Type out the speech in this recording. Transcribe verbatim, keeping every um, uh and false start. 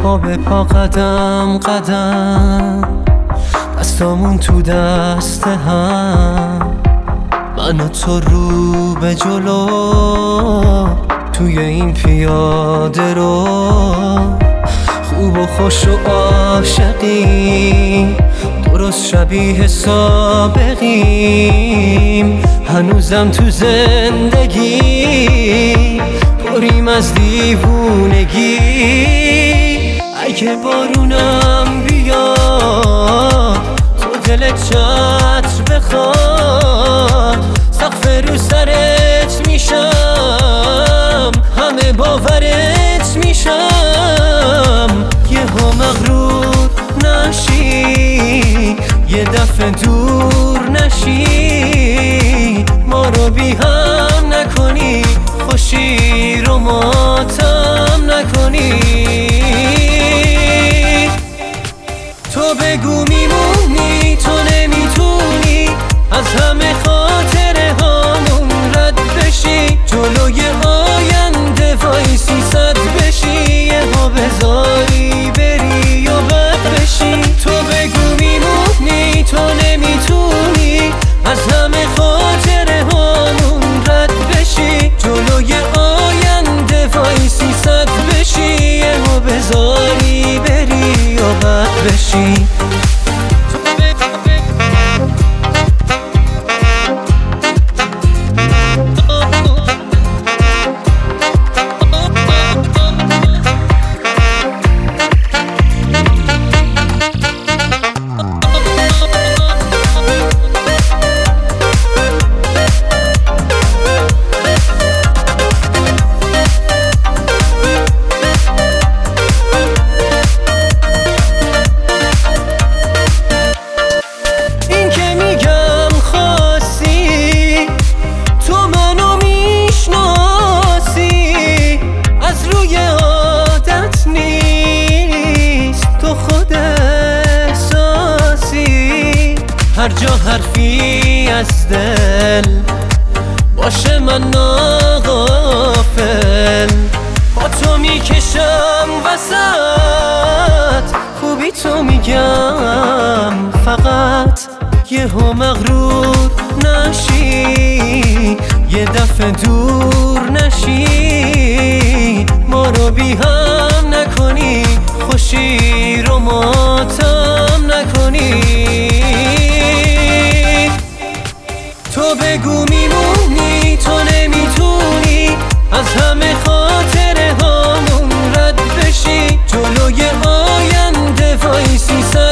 پا به پا قدم قدم دستامون تو دست هم، من و تو رو به جلو توی این پیاده رو، خوب و خوش و عاشقیم درست شبیه سابقیم، هنوزم تو زندگی پریم از دیوونگی. اگه بارونم بیاد تو دلت چتر بخواد، سقف رو سرت میشم، همه باورت میشم، یهو مغرور نشی، یه دفعه دور نشی، ما رو بی هم نکنی، خوشی رو ماتم نکنی. تو بگو میمونی، تو نمیتونی از همه خاطره هامون رد بشی، جلوی آینده وایسی صد بشی، یهو بذاری بری و بد بشی. تو بگو میمونی، تو نمیتونی از همه خاطره هامون رد بشی، جلوی آینده وایسی صد بشی، یهو بذاری بری و بد بشی. هر جا حرفی از دل باشه من ناغافل، با تو میکشم وسط، خوبی تو میگم فقط، یهو مغرور نشی، یه دفعه دور نشی، ما رو بی هم نکنی، خوشی رو ماتم نکنی. تو بگو میمونی، تو نمیتونی از همه خاطره هامون رد بشی، جلوی آینده وایسی